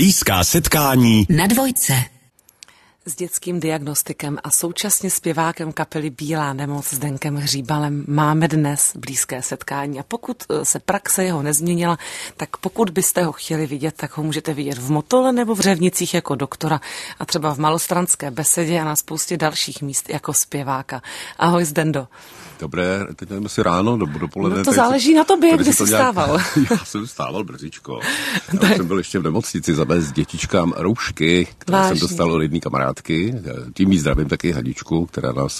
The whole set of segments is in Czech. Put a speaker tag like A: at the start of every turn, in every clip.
A: Blízká setkání
B: na Dvojce.
C: S dětským diagnostikem a současně zpěvákem kapely Bílá nemoc Zdenkem Hříbalem máme dnes blízké setkání. A pokud se praxe jeho nezměnila, tak pokud byste ho chtěli vidět, tak ho můžete vidět v Motole nebo v Řevnicích jako doktora a třeba v Malostranské besedě a na spoustě dalších míst jako zpěváka. Ahoj Zdendo.
D: Dobré, teď nevím, jestli ráno, dopoledne.
C: No to záleží na tobě, kdy jsi stával.
D: Já jsem stával brzičko. Já jsem byl ještě v nemocnici zavést dětičkám roušky, které jsem dostal od jedné kamarádky. Tím jí zdravím taky Hadičku, která nás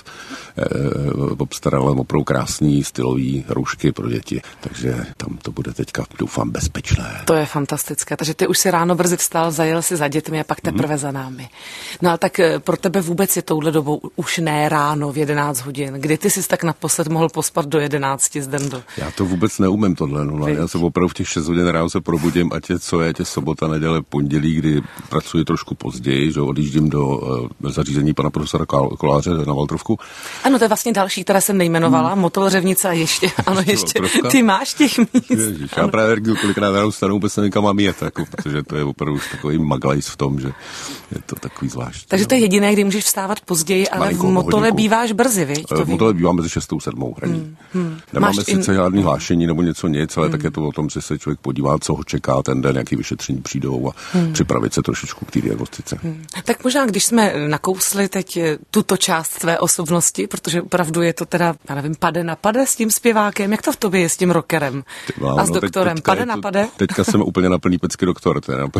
D: obstarala opravdu krásný stylový roušky pro děti. Takže tam to bude teďka, doufám, bezpečné.
C: To je fantastické. Takže ty už si ráno brzy vstal, zajel si za dětmi a pak teprve za námi. No ale tak pro tebe vůbec je touhle dobou už ne ráno v 11 hodin. Kdy ty jsi tak naposled mohl pospat do 11, Zdendo?
D: Já to vůbec neumím tohle. No. Já se opravdu v těch 6 hodin ráno se probudím, ať je co je, sobota, neděle, pondělí, kdy pracuji trošku později, že odjíždím do zařízení pana profesora Koláře na Valtrovku.
C: Ano, to je vlastně další, které jsem nejmenovala, Motol, Řevnice a ještě, ano, ještě, ty máš těch míst.
D: Ježiš, já právě kolikrát ráno stanu, vůbec nevím, kam mám jet, jako, protože to je opravdu už takový maglajs v tom, že je to takový zvláštní.
C: Takže to je jediné, kdy můžeš vstávat později, ale v Motole býváš brzy, viď?
D: V Motole bývám mezi 6 a 7 hraní. Nemáme sice žádný hlášení nebo něco nic, ale tak je to o tom, že se člověk podívá, co ho čeká ten den, jaký vyšetření přijdou a připravit se trošičku k té diagnostice.
C: Tak možná, když jsme nakousli teď tuto část tvé osobnosti, protože opravdu je to teda, já nevím, pade na pade s tím zpěvákem, jak to v tobě je s tím rockerem a s doktorem? Pade na pade?
D: Teďka jsem úplně na plný pecky doktor.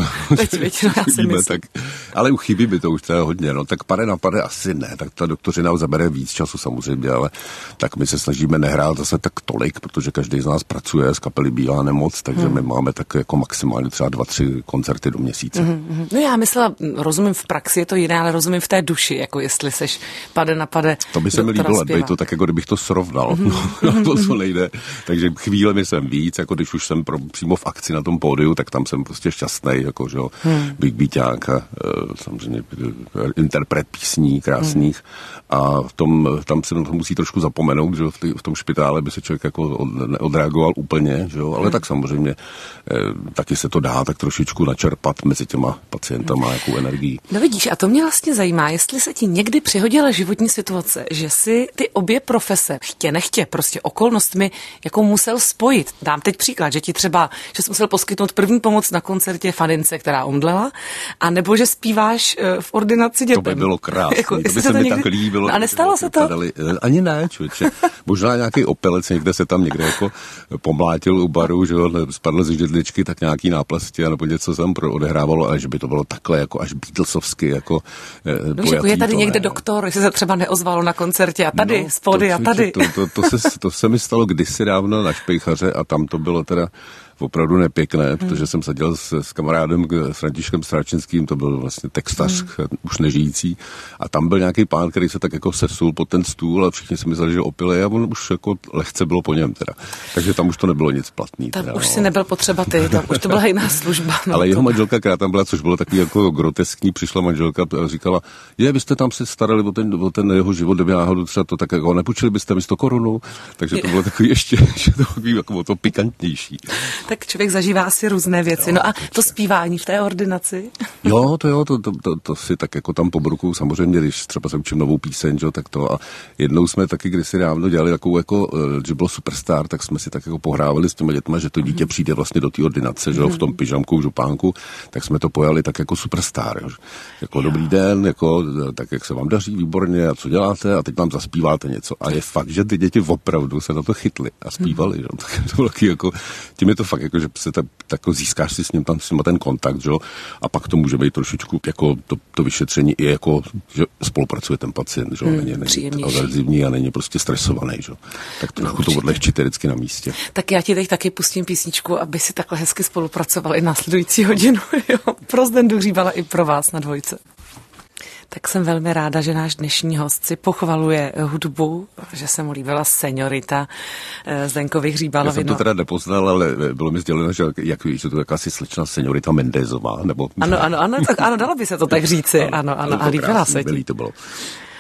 C: Teď já si myslím.
D: Ale chybí by to už teda hodně, no tak pade na pade asi ne, tak ta doktorina zabere víc času samozřejmě, ale tak my se snažíme nehrát zase tak tolik, protože každý z nás pracuje s kapely Bílá nemoc, takže my máme tak jako maximálně třeba 2-3 koncerty do měsíce.
C: No já myslela, rozumím v praxi, je to jiné, ale rozumím v té duši, jako jestli seš pade na pade.
D: To by se mi líbilo, aby to tak, jako kdybych to srovnal. To nejde. Takže chvílemi jsem víc, jako když už jsem přímo v akci na tom pódiu, tak tam jsem prostě šťastnej, jako že Big Beaťák a samozřejmě interpret písní krásných a tam se to musí trošku zapomenout, že v tom špitále by se člověk jako odreagoval úplně, že jo? Ale tak samozřejmě taky se to dá tak trošičku načerpat mezi těma pacientama jakou energií.
C: No vidíš, a to mě vlastně zajímá, jestli se ti někdy přihodila životní situace, že si ty obě profese, chtě nechtě, prostě okolnostmi, jako musel spojit. Dám teď příklad, že ti třeba, že jsi musel poskytnout první pomoc na koncertě fanince, která omdlela, a nebo že zpíváš v ordinaci dětem.
D: To by bylo krásné,
C: jako,
D: to by se mi někdy tak líbilo.
C: A nestalo se to?
D: Ani ne, člověče. Možná nějaký opelec někde se tam někde jako pomlátil u baru, že spadl z židličky, tak nějaký náplasti nebo něco tam odehrávalo, ale že by to bylo takhle jako až Beatlesovsky jako
C: pojatý, je tady někde doktor, jestli se třeba neozvalo na koncertě a tady, spody a tady.
D: To se mi stalo kdysi dávno na Špejchaře a tam to bylo teda opravdu nepěkné, protože jsem seděl s kamarádem s Františkem Stráčenským, to byl vlastně textař, už nežijící, a tam byl nějaký pán, který se tak jako sesul pod ten stůl a všichni si mysleli, že opilej a on už jako lehce bylo po něm teda. Takže tam už to nebylo nic platný.
C: Tam
D: teda,
C: už si nebyl potřeba ty, tam už to byla jiná služba. No,
D: ale jeho manželka, která tam byla, což bylo takový jako groteskní, přišla manželka a říkala, vy jste tam se starali o ten jeho život, kdyby náhodou třeba to tak jako nepůjčili byste mi 100 korun, takže to bylo takový ještě takový jako to pikantnější.
C: Tak člověk zažívá asi různé věci. No a to zpívání v té ordinaci?
D: To si tak jako tam pobrukuju samozřejmě, když třeba se učím novou píseň, tak to. A jednou jsme taky kdysi dávno dělali takovou jako, že bylo Superstar, tak jsme si tak jako pohrávali s těma dětma, že to dítě přijde vlastně do té ordinace, že v tom pyžamku, v župánku, tak jsme to pojali tak jako Superstar. Jako dobrý den, jako tak jak se vám daří, výborně, a co děláte, a teď vám zaspíváte něco. A je fakt, že ty děti opravdu se na to chytli a zpívali. Tak to bylo taky jako, tím je to fakt jako, že se tak získáš si s ním ten kontakt, že? A pak to může být trošičku jako to vyšetření i jako, že spolupracuje ten pacient, že? Není agresivní a není prostě stresovaný, že? Tak trošku to odlehčíte vždycky na místě.
C: Tak já ti teď taky pustím písničku, aby si takhle hezky spolupracovali následující hodinu. Jo? Pro Zdendu Hříbala i pro vás na Dvojce. Tak jsem velmi ráda, že náš dnešní host si pochvaluje hudbu, že se mu líbila Señorita Zdenkovi Hříbalovi.
D: Já jsem to teda nepoznal, ale bylo mi sděleno, že jak víš, že to je jakási slečna Señorita Mendezová, nebo...
C: Ano, dalo by se to tak říci, ano, a líbila se ti.
D: To bylo.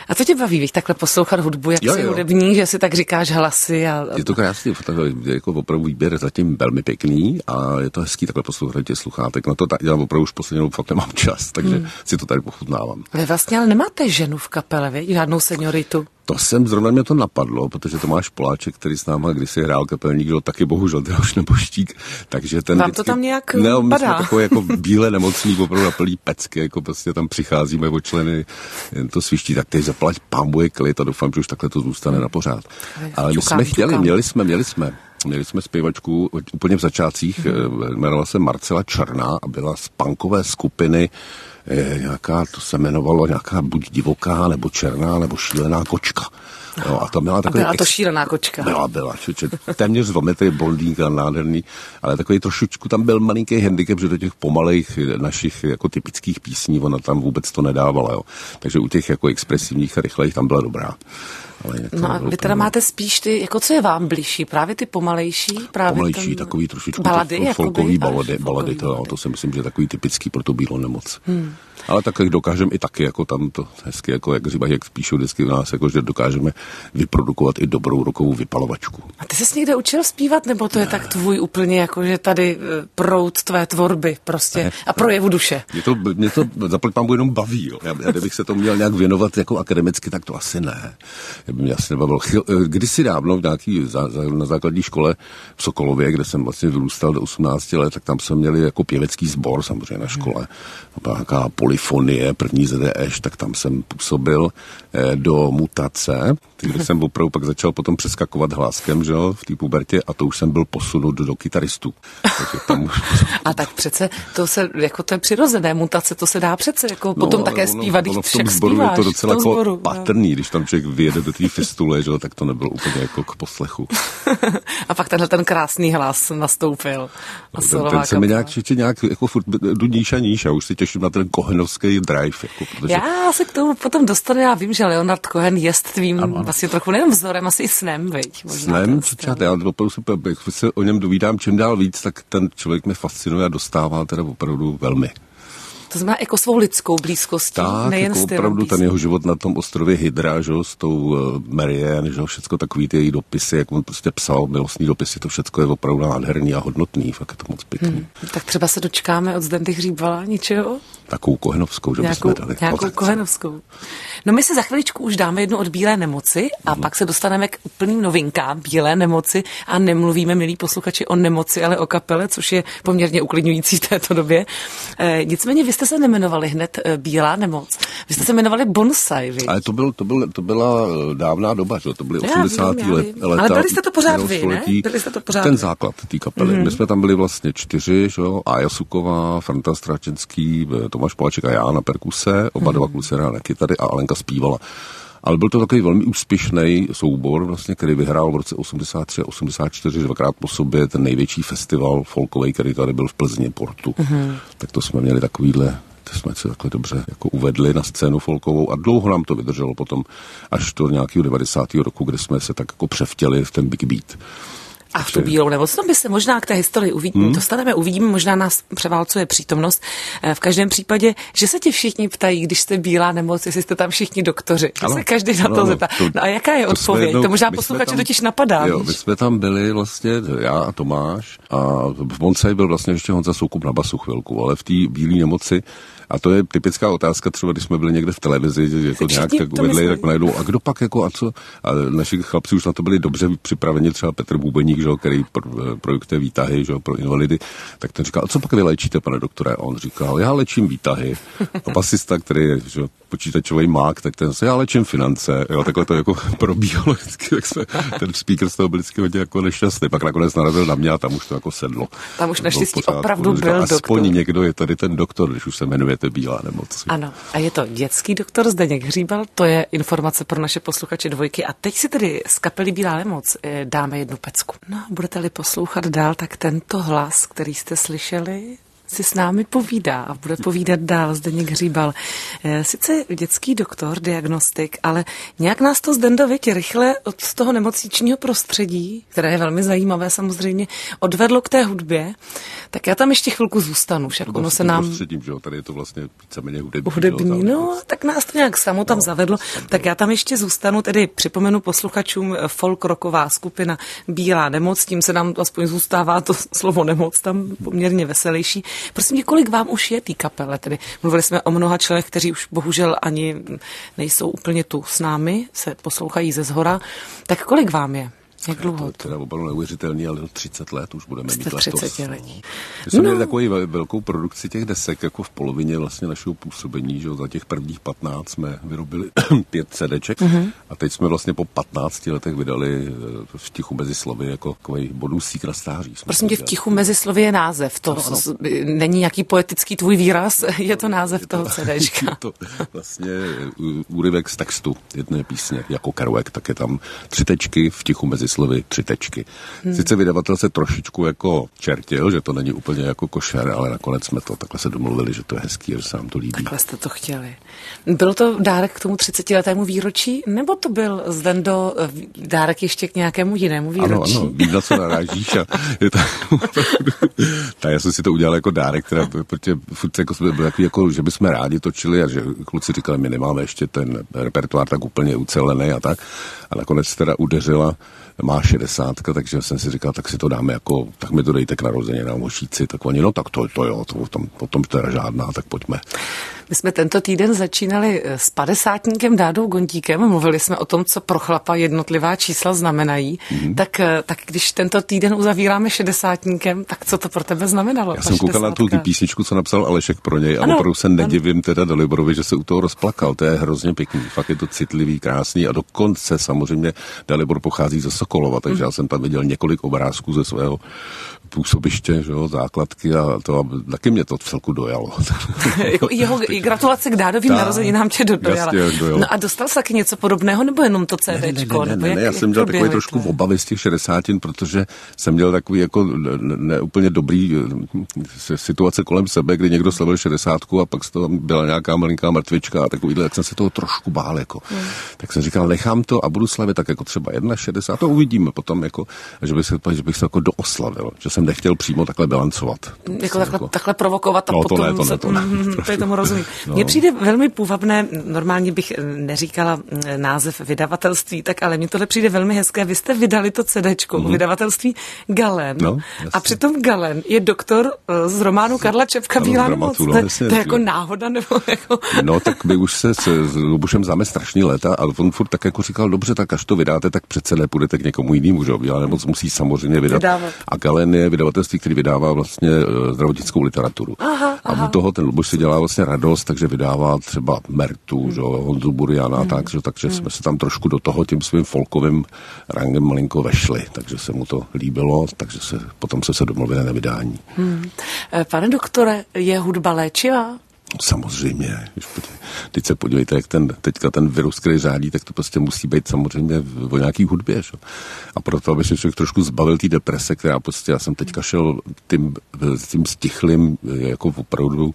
C: A co tě baví, víš, takhle poslouchat hudbu, jak jsi hudebník, že si tak říkáš hlasy?
D: Je to krásný, je jako opravdu výběr zatím velmi pěkný a je to hezký takhle poslouchat těch sluchátek. No to já opravdu už poslední fakt nemám čas, takže si to tady pochutnávám.
C: Vy vlastně ale nemáte ženu v kapele, vy? Žádnou senioritu?
D: To zrovna mě to napadlo, protože Tomáš Poláček, který s náma kdysi hrál kapelník, byl taky bohužel teda už neboštík, takže ten
C: vám to tam nějak
D: padá. My jsme takové jako bílé nemocný, opravdu na plný pecky, jako prostě tam přicházíme o členy, jen to sviští, tak teď zaplať pámbu je klid a doufám, že už takhle to zůstane na pořád. Ale my jsme chtěli, měli jsme zpěvačku úplně v začátcích, jmenovala se Marcela Černá a byla z punkové skupiny nějaká, to se jmenovalo nějaká buď divoká, nebo černá, nebo šílená kočka. Jo, a to byla takový
C: byla to šílená kočka.
D: Byla, téměř 2 metry blondýnka, nádherný, ale takový trošičku tam byl malinký handicap, že do těch pomalejch našich jako typických písní ona tam vůbec to nedávala, jo. Takže u těch jako expresivních a rychlejch tam byla dobrá.
C: No a vy teda máte spíš ty, jako co je vám bližší? Právě ty pomalejší?
D: Pomalejší, takový trošičku
C: balady,
D: folkový balady, to si myslím, že je takový typický pro tu bílou nemoc. Ale tak dokážeme i taky, jako tam to hezky, jako jak píšou vždycky u nás, jako, že dokážeme vyprodukovat i dobrou rokovou vypalovačku.
C: A ty jsi někde učil zpívat, nebo to je tak tvůj úplně, jako že tady proud tvé tvorby prostě a projevu duše?
D: Mě to zaplať pánbu jenom baví, jo. Já kdybych se to měl nějak věnovat jako akademicky, tak to asi ne. Mě asi nebavil. Kdysi dávno na základní škole v Sokolově, kde jsem vlastně vyrůstal do 18 let, tak tam jsme měli jako pěvecký sbor samozřejmě na škole. Nějaká polyfonie, první ZDŠ, tak tam jsem působil do Mutace, kde jsem opravdu pak začal potom přeskakovat hláskem, že jo, v té pubertě a to už jsem byl posunut do kytaristů.
C: A tak přece to je přirozené, Mutace, to se dá přece jako potom také zpívat, když však zpíváš.
D: Je to docela jako patrný, když tam člověk vyjede do té fistule, že jo, tak to nebylo úplně jako k poslechu.
C: A pak ten krásný hlas nastoupil.
D: Ten se mi nějak jako furt dudníš a níž a už si těším na ten kohenovský drive. Jako, protože...
C: Já se k tomu potom dostanu, já vím, že Leonard Cohen je tvým vlastně trochu nejen vzorem, asi i snem, viď?
D: Snem, já opravdu se o něm dovídám čím dál víc, tak ten člověk mě fascinuje a dostává teda opravdu velmi.
C: To znamená jako svou lidskou blízkostí,
D: tak,
C: nejen
D: jako
C: stylem
D: opravdu
C: písní.
D: Ten jeho život na tom ostrově Hydra, že, s tou Marianne, že, všecko takový ty její dopisy, jak on prostě psal milostný dopisy, to všecko je opravdu nádherný a hodnotný, fakt je to moc pěkný.
C: Tak třeba se dočkáme od Zdendy Hříbala něčeho?
D: Takovou kohenovskou, že bychom dali.
C: Nějakou kohenovskou. No my se za chviličku už dáme jednu od Bílé nemoci a pak se dostaneme k úplným novinkám Bílé nemoci a nemluvíme, milí posluchači, o nemoci, ale o kapele, což je poměrně uklidňující v této době. Nicméně vy jste se nemenovali hned Bílá nemoc. Vy jste se jmenovali Bonsai, viď?
D: Ale to byla dávná doba, že? To byly 80. leta.
C: Ale byli jste to pořád vy, ne? Byli jste to pořád
D: ten základ té kapely. My jsme tam byli vlastně 4, že jo? Aja Suková, Franta Stračenský, Tomáš Poláček a já na perkuse, oba dva kluci hráli na kytary a Alenka zpívala. Ale byl to takový velmi úspěšný soubor, vlastně, který vyhrál v roce 83 a 84 dvakrát po sobě ten největší festival folkový, který tady byl v Plzni, Portu. Tak to jsme měli takovýhle, to jsme se takhle dobře jako uvedli na scénu folkovou a dlouho nám to vydrželo potom až do nějakého 90. roku, kde jsme se tak jako převtěli v ten big beat.
C: A v tu Bílou nemoc, by se možná k té historii uvidíme, možná nás převálcuje přítomnost. V každém případě, že se ti všichni ptají, když jste Bílá nemoc, jestli jste tam všichni doktoři. Ano, se každý na to zeptá. No a jaká je odpověď? To možná posluchače totiž napadá.
D: Jo, my jsme tam byli vlastně, já a Tomáš, a v Bonsai byl vlastně ještě Honza Soukup na basu chvilku, ale v té Bílé nemoci. A to je typická otázka, třeba když jsme byli někde v televizi, že jako nějak tak uvedli, tak najdou, a kdo pak jako a co? A naši chlapci už na to byli dobře připraveni, třeba Petr Bubeník, že, který projektuje výtahy, že, pro invalidy, tak ten říkal, a co pak vy léčíte, pane doktore? A on říkal, já léčím výtahy. A basista, který je, že, počítačový mák, tak ten se, já léčím finance. Jo, takhle to jako probíhalo vždycky, tak jsme, ten speaker z toho byl vždycky hodně jako nešťastný. Pak nakonec narazil na mě a tam už to jako sedlo.
C: Tam už naštěstí opravdu byl doktor.
D: Aspoň někdo je tady ten doktor, když už se jmenuje Bílá nemoc.
C: Ano, a je to dětský doktor Zdeněk Hříbal, to je informace pro naše posluchače Dvojky. A teď si tedy z kapely Bílá nemoc dáme jednu pecku. No, budete-li poslouchat dál, tak tento hlas, který jste slyšeli, si s námi povídá a bude povídat dál Zdeněk Hříbal. Sice dětský doktor, diagnostik, ale nějak nás to Zdendoviť rychle od toho nemocničního prostředí, které je velmi zajímavé samozřejmě, odvedlo k té hudbě. Tak já tam ještě chvilku zůstanu, však ono se nám...
D: Prostředím, že jo, tady je to vlastně víceméně hudební.
C: Hudební, no, tak nás to nějak samo tam zavedlo. Tak já tam ještě zůstanu, tedy připomenu posluchačům folk rocková skupina Bílá nemoc, tím se nám aspoň zůstává to slovo nemoc tam poměrně veselější. Prosím, kolik vám už je té kapele? Tedy mluvili jsme o mnoha členech, kteří už bohužel ani nejsou úplně tu s námi, se poslouchají ze zhora. Tak kolik vám je? Jak dlouho?
D: To je teda opravdu neuvěřitelný, ale 30 let už budeme mít letos.
C: 30 let.
D: My jsme měli takovou velkou produkci těch desek, jako v polovině vlastně našeho působení, že za těch prvních 15 jsme vyrobili 5 CDček a teď jsme vlastně po 15 letech vydali V tichu mezi slovy jako takový bonusík na stáří.
C: Prosím tě, V tichu mezi slovy je název, to není nějaký poetický tvůj výraz, je to název toho CDčka.
D: Je to vlastně úryvek z textu jedné písně, jako Kerouac, tak je tam 3 tečky, V tichu mezi slovy 3 tečky. Sice vydavatel se trošičku jako čertil, že to není úplně jako košer, ale nakonec jsme to takhle se domluvili, že to je hezký, že se nám to líbí.
C: Takhle jste to chtěli. Bylo to dárek k tomu 30letému výročí, nebo to byl Zdendo dárek ještě k nějakému jinému výročí?
D: Ano, vím, na co narážíš a je to tak já jsem si to udělal jako dárek, teda, protože furt jako jsme byli takový, jako, že bychom rádi točili a že kluci říkali, my nemáme ještě ten repertoár tak úplně ucelený a tak. A nakonec teda udeřila, má 60, takže jsem si říkal, tak si to dáme jako, tak mi to dejte k narozeninám Mošíci, tak oni, no tak to jo, potom teda žádná, tak pojďme.
C: My jsme tento týden začínali s 50níkem Dádou Gondíkem, mluvili jsme o tom, co pro chlapa jednotlivá čísla znamenají, tak když tento týden uzavíráme 60níkem, tak co to pro tebe znamenalo?
D: Já jsem koukal na tu písničku, co napsal Alešek pro něj a opravdu se nedivím teda Daliborovi, že se u toho rozplakal, to je hrozně pěkný, fakt je to citlivý, krásný a dokonce samozřejmě Dalibor pochází ze Sokolova, takže já jsem tam viděl několik obrázků ze svého působiště, že jo, základky a to taky mě to celku dojalo.
C: Jeho gratulace k Dádovým narozeninám tě dojala. No a dostal jsi taky něco podobného, nebo jenom to CDčko?
D: Ne, já jsem měl takový trošku obavy z těch 60, protože jsem měl takový jako neúplně dobrý situace kolem sebe, kdy někdo slavil 60 a pak to byla nějaká malinká mrtvička a takovýhle, jak jsem se toho trošku bál, jako. Tak jsem říkal, nechám to a budu slavit tak jako třeba 61, to uvidíme potom, jako, že bych se jako dooslavil, že jsem nechtěl přímo takhle bilancovat.
C: Takhle provokovat a potom to je tomu rozumím. Mně přijde velmi půvabné, normálně bych neříkala název vydavatelství, tak ale mně tohle přijde velmi hezké. Vy jste vydali to CDčko vydavatelství Galen. A přitom Galen je doktor z románu Karla Čepka Bílá nemoc. To je jako náhoda, nebo jako...
D: No tak my už se s Lubušem známe strašný léta, ale on furt tak jako říkal, dobře, tak až to vydáte, tak přece nepůjdete k někomu jinému, že Bílá nemoc musí samozřejmě vydávat. A Galen je vydavatelství, který vydává vlastně zdravotnickou literaturu. A u toho ten Luboš si dělá vlastně radost, takže vydává třeba Mertu, Honzu Buriana, takže jsme se tam trošku do toho tím svým folkovým rangem malinko vešli, takže se mu to líbilo, takže potom se domluvili na vydání.
C: Pane doktore, je hudba léčivá?
D: Samozřejmě. Teď se podívejte, jak teďka ten virus, který řádí, tak to prostě musí být samozřejmě o nějaký hudbě. Že? A proto, aby se člověk trošku zbavil té deprese, která prostě, já jsem teďka šel tím stichlým, jako opravdu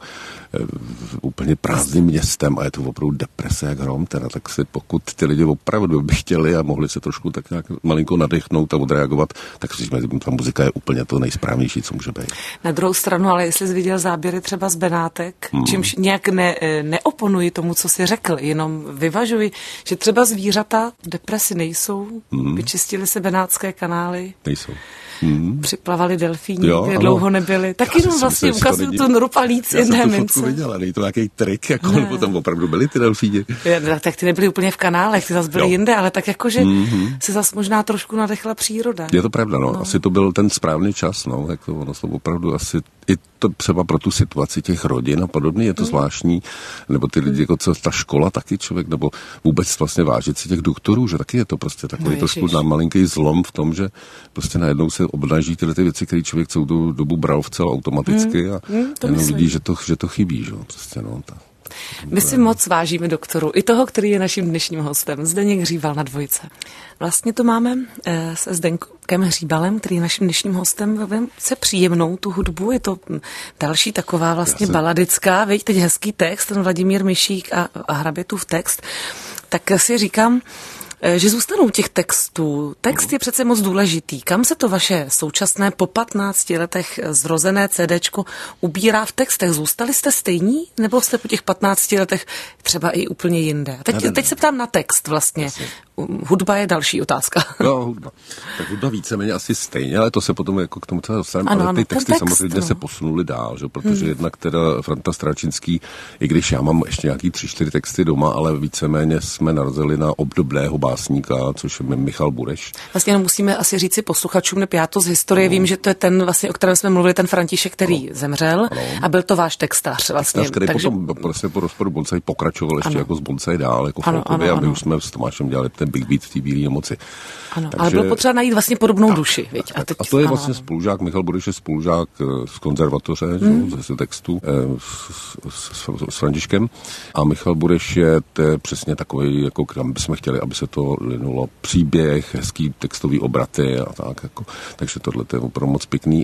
D: úplně prázdným městem a je to opravdu deprese jak hrom, teda, tak si pokud ty lidi opravdu by chtěli a mohli se trošku tak nějak malinko nadechnout a odreagovat, tak si říkáme, ta muzika je úplně to nejsprávnější, co může být.
C: Na druhou stranu, ale jestli jsi viděl záběry třeba z Benátek, čímž nějak neoponuji tomu, co jsi řekl, jenom vyvažuji, že třeba zvířata v depresi nejsou, vyčistili se benátské kanály.
D: Nejsou.
C: Připlavali delfíni, kde dlouho nebyli. Tak jenom vlastně ukazuju tu noru a líc jedné mince.
D: Já jsem tu fotku viděla, není to nějaký trik, jako, nebo tam opravdu byli ty delfíni.
C: Tak ty nebyly úplně v kanálech, ty zase byly jinde, ale tak jakože se zase možná trošku nadechla příroda.
D: Je to pravda, asi to byl ten správný čas, jak to ono opravdu asi i to třeba pro tu situaci těch rodin a podobně je to zvláštní, nebo ty lidi, jako ta škola taky člověk, nebo vůbec vlastně vážit si těch doktorů, že taky je to prostě takový trošku na malinký zlom v tom, že prostě najednou se obnaží tyhle ty věci, které člověk celou tu dobu bral vcela automaticky a jenom vidí, že to chybí, že prostě,
C: My si moc vážíme doktoru, i toho, který je naším dnešním hostem, Zdeněk Hříbal na Dvojce. Vlastně to máme se Zdenkem Hříbalem, který je naším dnešním hostem, velice příjemnou tu hudbu, je to další taková vlastně baladická, veď teď hezký text, ten Vladimír Mišík a Hrabětův text, tak si říkám, že zůstanou těch textů. Text je přece moc důležitý. Kam se to vaše současné po 15 letech zrozené CDčko ubírá v textech? Zůstali jste stejní? Nebo jste po těch 15 letech třeba i úplně jinde? Teď se ptám na text vlastně. Jasně. Hudba je další otázka.
D: No, hudba. Tak hudba víceméně asi stejně, ale to se potom jako k tomu celé dostaneme. Ale ty texty samozřejmě se posunuly dál, že? Protože jednak teda Franta Stračinský, i když já mám ještě nějaký 3-4 texty doma, ale víceméně jsme narazili na obdobného básníka, což je Michal Bureš.
C: Vlastně musíme asi říci posluchačům, nebo já to z historie vím, že to je ten, vlastně, o kterém jsme mluvili, ten František, který zemřel, a byl to váš textař vlastně.
D: Který potom vlastně po rozpadu Bonsai pokračoval ještě jako z Bonsai dál, jako folkově, a my už jsme s Tomášem dělali ten Big Beat v té bílé nemoci.
C: Ano, takže, ale bylo potřeba najít vlastně podobnou duši.
D: A to je vlastně spolužák, Michal Bureš je spolužák z konzervatoře, ze textu s Františkem. A Michal Bureš je přesně takový, jako kam bychom chtěli, aby se to linulo, příběh, hezký textový obraty a tak. Jako. Takže tohle je opravdu moc pěkný.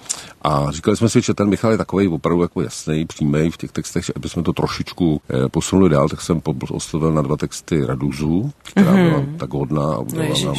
D: A říkali jsme si, že ten Michal je takový opravdu jako jasný, přímý v těch textech, že aby jsme to trošičku posunuli dál, tak jsem oslovil na 2 texty Raduzu, která byla tak hodná a udělala nám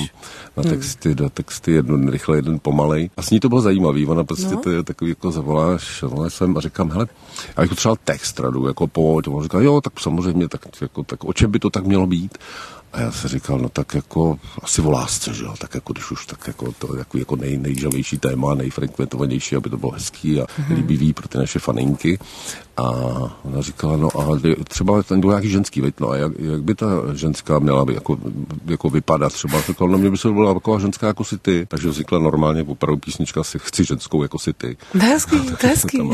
D: na texty jeden rychle, jeden pomalej. A s ní to bylo zajímavý, ona prostě to je takový jako zavoláš jsem a říkám, hele, já bych potřeboval text Radu, jako pojď, a on říkal, jo, tak samozřejmě, tak o čem by to tak mělo být? A já se říkal, no tak jako asi o lásce, že jo, tak jako když už tak jako to jako nejžavější téma, nejfrekventovanější, aby to bylo hezký a líbivý pro ty naše faninky. A ona říkala, no a třeba ten byl nějaký ženský, veď, no a jak by ta ženská měla by jako vypadat třeba, říkal, no mě by se byla taková ženská jako si ty, takže vznikla normálně opravdu písnička si chci ženskou jako si ty.
C: To je hezký.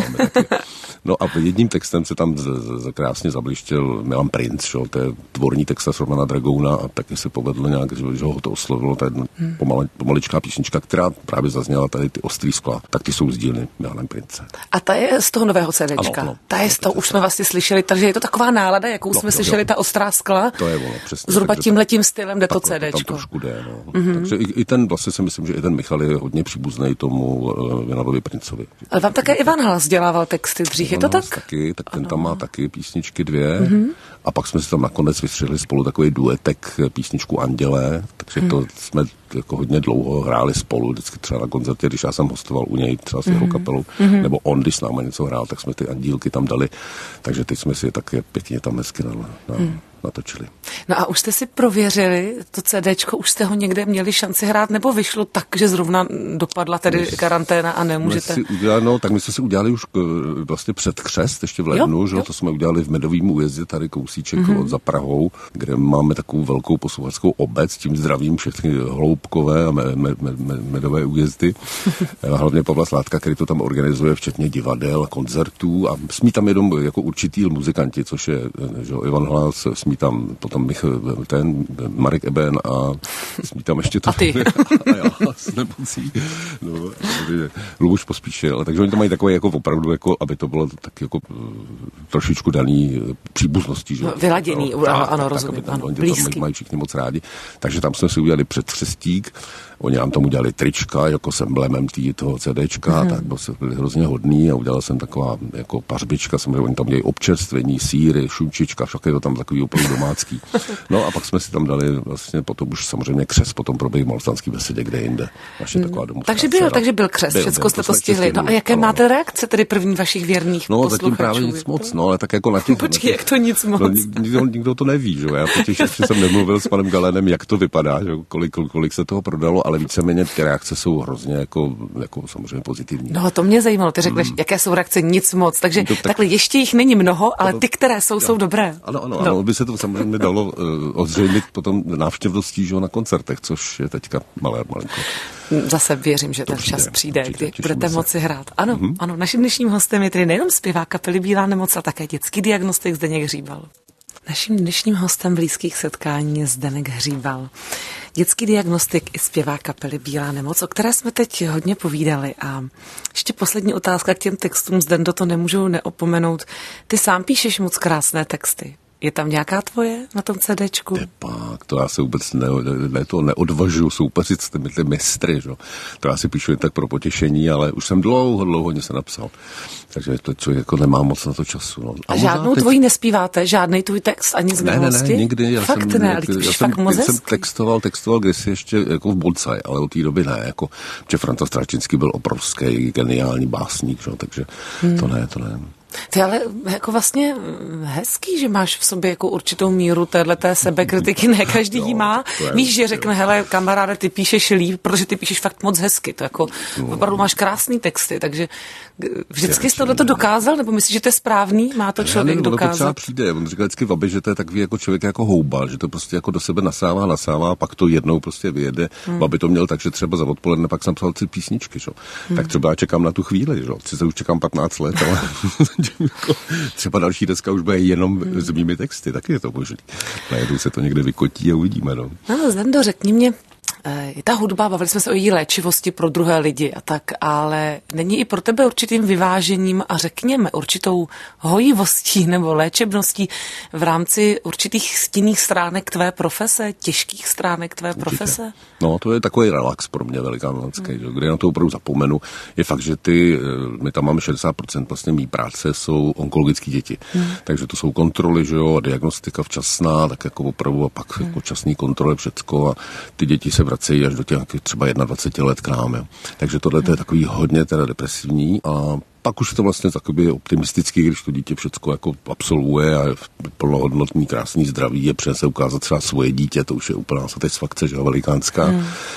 D: No a jedním textem se tam krásně zablištěl Milan Princ, že? To je tvorní textař Romana Dragouna a taky se povedlo nějak, že ho to oslovilo, ta jedna pomaličká písnička, která právě zazněla tady ty ostrý skla, tak ty jsou z dílny Milanem Prince.
C: A ta je z toho nového CDčka.
D: Ano.
C: Ta je z toho, už jsme vlastně slyšeli, takže je to taková nálada, jakou jsme slyšeli, ta ostrá skla.
D: To je ono, přesně.
C: Zhruba tímhletím stylem jde to CDčko.
D: Tam trošku jde, no. Takže i ten, vlastně si myslím, že i ten Michal je hodně příbuznej tomu Milanovi Princovi.
C: Ale vám také Ivan Hlas dělával texty dřív, je to tak?
D: Taky, tak ten tam má taky písničky 2. A pak jsme si tam nakonec vystřihli spolu takový duetek písničku Andělé, takže to jsme jako hodně dlouho hráli spolu, vždycky třeba na koncertě, když já jsem hostoval u něj třeba s jeho kapelou, nebo on, když s náma něco hrál, tak jsme ty andílky tam dali, takže teď jsme si je také pěkně tam hezky natočili. No
C: a už jste si prověřili to CDčko, už jste ho někde měli šanci hrát, nebo vyšlo tak, že zrovna dopadla tedy karanténa a nemůžete?
D: Tak my jsme si udělali už vlastně před křest, ještě v lednu, že? To jsme udělali v Medovým újezdě, tady kousíček za Prahou, kde máme takovou velkou posluchačskou obec, tím zdravím všechny Hloubkové a Medové újezdy. Hlavně Pavla Sládka, který to tam organizuje, včetně divadel, koncertů a smí tam jenom jako určitý muzikanti, což je že Ivan Hlas, smí tam potom Marek Eben a smí tam ještě to.
C: A ty.
D: A já s nemocí. No, Luboš Pospíšil. Takže oni to mají takové jako opravdu, jako, aby to bylo tak jako trošičku daný příbuzností. Že?
C: Vyladěný, ano, rozumím.
D: Oni tam mají všichni moc rádi. Takže tam jsme si udělali předkřestík. Oni nám tam udělali trička jako s emblemem toho CDčka, tak byli hrozně hodný a udělal jsem taková jako pařbička, samozřejmě oni tam dělají občerstvení, sýry, šunčička, však je to tam takový úplně domácký. No a pak jsme si tam dali vlastně potom už samozřejmě křest, potom proběh Malostánský besedě, kde jinde. Naše taková domovská
C: takže byl křest, všecko jste to stihli. No a jaké máte reakce tedy první vašich věrných posluchačů?
D: No zatím právě nic moc, no ale tak jako na těch...
C: Počkej, jak to nic moc?
D: No, nikdo to neví, že? Já totiž ještě jsem nemluvil s panem Galenem, jak to vypadá, že? Kolik se toho prodalo, ale víceméně ty reakce jsou hrozně jako samozřejmě pozitivní.
C: No to mě zajímalo, ty řekneš, jaké jsou reakce, nic moc, takže takhle ještě jich není mnoho, ale ty, které jsou dobré.
D: Ano, by se to samozřejmě dalo ozřejmit potom návštěvností, že na koncertech, což je teďka malinko.
C: Zase věřím, že ten čas přijde, kdy budete moci hrát. Ano, naším dnešním hostem je tedy nejenom zpěvák kapely Bílá nemoc, ale také dětský diagnostik Zdeněk Hříbal. Naším dnešním hostem blízkých setkání je Zdeněk Hříbal, dětský diagnostik i zpěvák kapely Bílá nemoc, o které jsme teď hodně povídali. A ještě poslední otázka k těm textům, Zdendo, to nemůžu neopomenout. Ty sám píšeš moc krásné texty. Je tam nějaká tvoje na tom CDčku?
D: Pak, to já se vůbec neodvažuji soupeřit s těmi mistry, že? To já si píšu jen tak pro potěšení, ale už jsem dlouho něco napsal. Takže to člověk jako nemá moc na to času. No.
C: A žádnou tvoji nespíváte? Žádný tvůj text ani z minulosti?
D: Ne, nikdy. Já jsem textoval kdysi ještě jako v bonsai, ale od té doby ne. Jako, že František Stráčinský byl obrovský, geniální básník, že? Takže to ne.
C: Ty ale jako vlastně hezký, že máš v sobě jako určitou míru téhleté sebekritiky, ne každý jí má. Víš, že řekne, hele kamaráde, ty píšeš líp, protože ty píšeš fakt moc hezky, to jako opravdu máš krásný texty, takže vždycky jsi tohleto dokázal, nebo myslíš, že to je správný, má to člověk dokázat?
D: To třeba přijde, on říkal vždycky Vaby, že to je takový jako člověk jako houba, že to prostě jako do sebe nasává, a pak to jednou prostě vyjede. Vaby to měl tak, že třeba za odpoledne pak jsem psal ty písničky, že? Tak třeba já čekám na tu chvíli, že? Sice už čekám 15 let, ale třeba další deska už bude jenom s mými texty, taky je to možný. Najednou se to někde vykotí a uvidíme. No,
C: Zdendo, řekni mě, je ta hudba, bavili jsme se o její léčivosti pro druhé lidi a tak, ale není i pro tebe určitým vyvážením a řekněme určitou hojivostí nebo léčebností v rámci určitých stinných stránek tvé profese, těžkých stránek tvé profese?
D: No, to je takový relax pro mě velikánský, kde na to opravdu zapomenu. Je fakt, že my tam máme 60% vlastně mý práce jsou onkologické děti. Takže to jsou kontroly, že jo, diagnostika včasná, tak jako opravdu a pak jako časný kontroly všecko a ty děti se vracejí až do těch třeba 21 let k nám. Jo. Takže tohle je takový hodně teda depresivní a pak už je to vlastně takový optimistický, když to dítě všecko jako absolvuje a je plnohodnotný, krásný zdraví, je přinese ukázat třeba svoje dítě, to už je úplná satisfakce, že velikánská.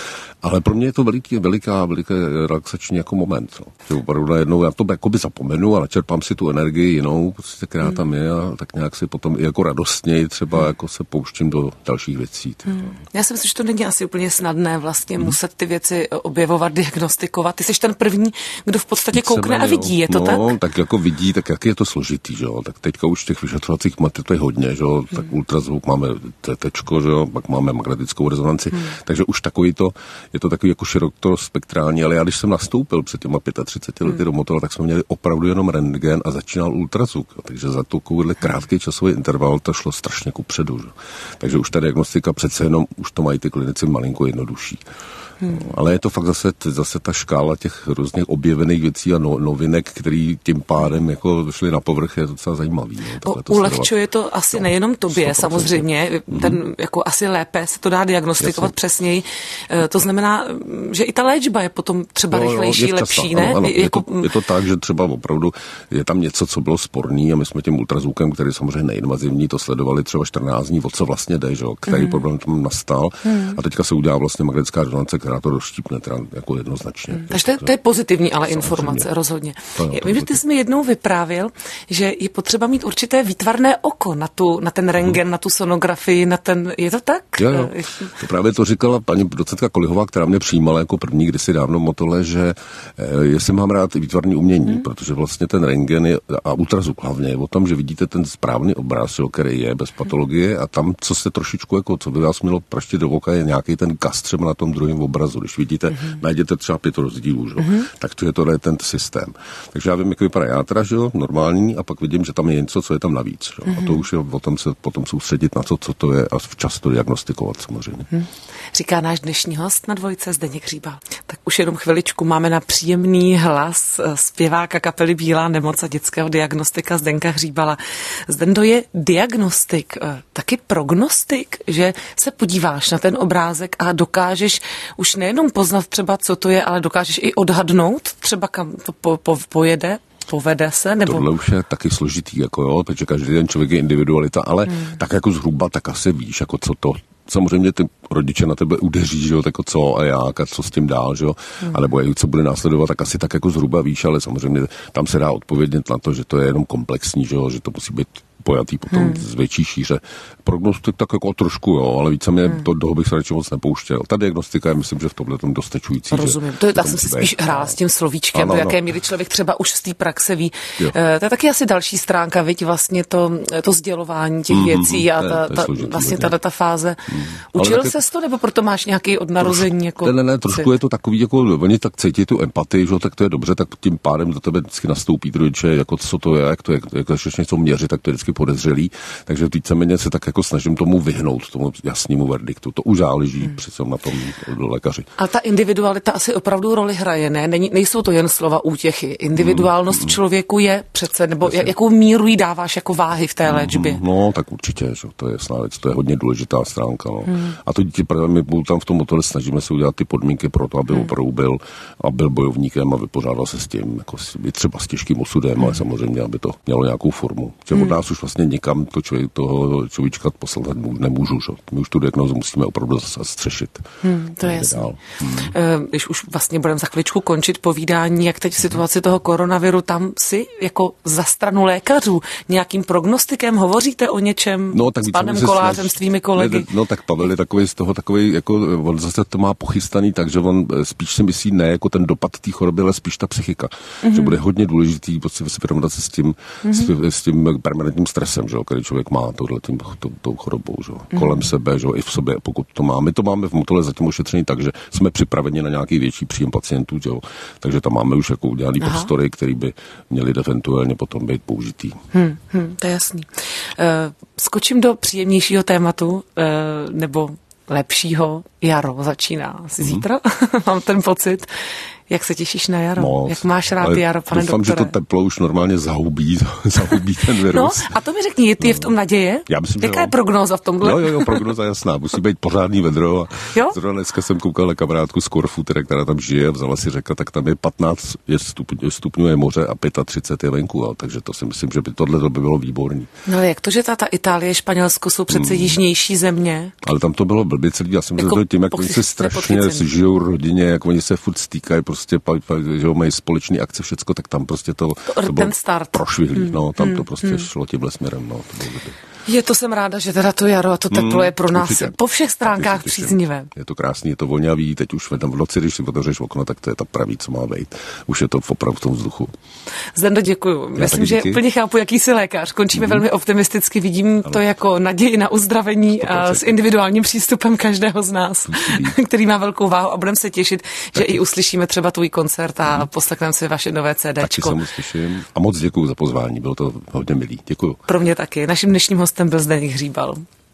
D: Ale pro mě je to veliká relaxační jako moment. No. Že opravdu najednou já to jakoby zapomenu a načerpám si tu energii jinou, prostě, která tam je a tak nějak si potom i jako radostněji třeba jako se pouštím do dalších věcí.
C: Já si myslím, že to není asi úplně snadné vlastně muset ty věci objevovat, diagnostikovat. Ty jsi ten první, kdo v podstatě koukne a vidí, je to tak?
D: No, tak jako vidí, tak jak je to složitý, že jo. Tak teďka už těch vyšetřovacích metod je hodně, že jo. Tak ultrazvuk máme TTčko, že jo, pak máme magnetickou rezonanci. Takže už takový to je to takový jako širokospektrální, ale já když jsem nastoupil před těma 35 lety do Motola, tak jsme měli opravdu jenom rentgen a začínal ultrazvuk. Jo. Takže za takovýhle krátký časový interval to šlo strašně kupředu. Že. Takže už ta diagnostika přece jenom už to mají ty klinici malinko jednodušší. Ale je to fakt zase ta škála těch různých objevených věcí a novinek, který tím pádem jako šly na povrch, je docela zajímavý.
C: Ulehčuje to asi nejenom tobě, 100%. Samozřejmě, ten jako asi lépe se to dá diagnostikovat přesněji. To znamená, že i ta léčba je potom třeba rychlejší, lepší, ne?
D: Ano, je to tak, že třeba opravdu je tam něco, co bylo sporný a my jsme tím ultrazvukem, který je samozřejmě neinvazivní, to sledovali třeba 14 dní, o co vlastně jde, že? Který problém tam nastal a teďka se udělá vlastně magnetická rezonance, která to rozštípne teda jako jednoznačně.
C: Takže to je pozitivní ale informace, rozhodně. Vím, že ty jsi mi jednou vyprávěl, že je potřeba mít určité výtvarné oko na ten rentgen, na tu sonografii, je to tak?
D: Jo. To právě to říkala paní docentka Kolihová, která mě přijímala jako první kdysi dávno Motole, že jestli mám rád výtvarné umění, protože vlastně ten rentgen je, a ultrazvuk hlavně je o tom, že vidíte ten správný obraz, který je bez patologie a tam, co se trošičku, jako co by vás mělo praštit do oka, je nějaký ten kas třeba na tom druhém obrazu. Když vidíte, najděte třeba 5 rozdílů, tak to je tohle ten systém. Takže já vím, jak vypadá játra, že jo, normální, a pak vidím, že tam je něco, co je tam navíc. Že? A to už je o tom se potom soustředit na to, co to je a včas to diagnostikovat samozřejmě.
C: Říká náš dnešní host na Dvojce Zdeněk Hříbal. Tak už jenom chviličku máme na příjemný hlas zpěváka kapely Bílá nemoc a dětského diagnostika Zdenka Hříbala. Zdendo, je diagnostik taky prognostik, že se podíváš na ten obrázek a dokážeš už nejenom poznat třeba, co to je, ale dokážeš i odhadnout třeba, kam to pojede? Povede se? Nebo...
D: Tohle už je taky složitý, jako jo, protože každý ten člověk je individualita, ale tak jako zhruba tak asi víš, jako co to. Samozřejmě ty rodiče na tebe udeří, že jo, jako co a jak a co s tím dál, že jo, anebo co bude následovat, tak asi tak jako zhruba víš, ale samozřejmě tam se dá odpovědět na to, že to je jenom komplexní, že jo, že to musí být pojatý potom z větší šíře. Prognostik tak jako trošku, jo, ale víceméně toho bych se radši moc nepouštěl. Ta diagnostika je, myslím, že v tomhle tom dostačující.
C: Rozumím. To je, tak jsem si spíš hrála s tím slovíčkem, ano, do jaké míry člověk třeba už z té praxe ví. To je taky asi další stránka, viď, vlastně to sdělování těch věcí a vlastně ta fáze. Učil ses to, nebo proto máš nějaký od narození? Jako
D: ne, trošku je to takový, jako oni tak cítí tu empatii, že tak to je dobře, tak tím pádem do tebe vždycky nastoupí rodiče, jako co to je, jak začneš něco měřit, tak to je vždycky podezřelý. Takže víceméně se tak jako snažím tomu vyhnout, tomu jasnému verdiktu. To už záleží přece na tom lékaři.
C: Ale ta individualita asi opravdu roli hraje, ne? Nejsou to jen slova útěchy. Individuálnost člověku je přece, nebo jakou míru jí dáváš jako váhy v té léčbě?
D: No, tak určitě, že to je jasná věc, to je hodně důležitá stránka. No. A to dítě právě my tam v tom motole snažíme se udělat ty podmínky pro to, aby opravdu byl bojovníkem a vypořádal se s tím, jako třeba s těžkým osudem, ale samozřejmě, aby to mělo nějakou formu. Že od nás už vlastně nikam toho človíčka poslat nemůžu. Že? My už tu diagnózu musíme opravdu zastřešit.
C: To je jasné. Když už vlastně budeme za chvíličku končit povídání, jak teď v situaci toho koronaviru, tam si jako za stranu lékařů nějakým prognostikem hovoříte o něčem s panem Kolářem, s tvými kolegy?
D: No tak Pavel je takový, jako on zase to má pochystaný, takže on spíš si myslí ne jako ten dopad té choroby, ale spíš ta psychika. Že bude hodně důležitý si vyrovnat se s tím permanentním stresem, že, který člověk má tou chorobou, že, kolem sebe, že, i v sobě, pokud to má. My to máme v Motole zatím ošetřený tak, že jsme připraveni na nějaký větší příjem pacientů, že, takže tam máme už jako udělaný prostory, který by měly eventuálně potom být použitý.
C: To je jasný. Skočím do příjemnějšího tématu, nebo lepšího. Jaro začíná asi zítra, mám ten pocit. Jak se těšíš na jaro?
D: Moc,
C: jak máš rád jaro, pane doktore?
D: Doufám, že to teplo už normálně zahubí ten virus.
C: No, a to mi řekni, je v tom naděje?
D: Já myslím,
C: jaká je prognóza v tomhle?
D: Jo, prognóza jasná. Musí být pořádný vedro. A zrovna dneska jsem koukal na kamarádku z Korfu, která tam žije, a vzala si řekla, tak tam je 15 stupňů je moře a 35 je venku. Takže to si myslím, že tohle by bylo výborný.
C: No jak to, že ta Itálie, Španělsko jsou přece jižnější země?
D: Ale tam to bylo blbě celý. Já jsem jako tím, jak oni se strašně žijou rodině, jak oni se furt stýkají, prostě, že mají společný akce, všecko, tak tam prostě to bylo prošvihlý. No, tam to prostě šlo tímhle směrem. No,
C: to jsem ráda, že teda to jaro a to teplo je pro nás po všech stránkách příznivé.
D: Je to krásný, je to vonavý, teď už tam v noci, když si otevřeš okno, tak to je ta pravý, co má být. Už je to opravdu v tom vzduchu.
C: Zdendo, děkuju. Myslím, že úplně chápu, jaký jsi lékař. Končíme velmi optimisticky, vidím to jako naději na uzdravení a s individuálním přístupem každého z nás, který má velkou váhu, a budeme se těšit, že i uslyšíme třeba tvůj koncert a poslechneme si vaše nové CDčko.
D: Taky se moc těším a moc děkuju za pozvání, bylo to hodně milý. Děkuju.
C: Pro mě taky. Naším dnešním hostem byl Zdeněk Hříbal.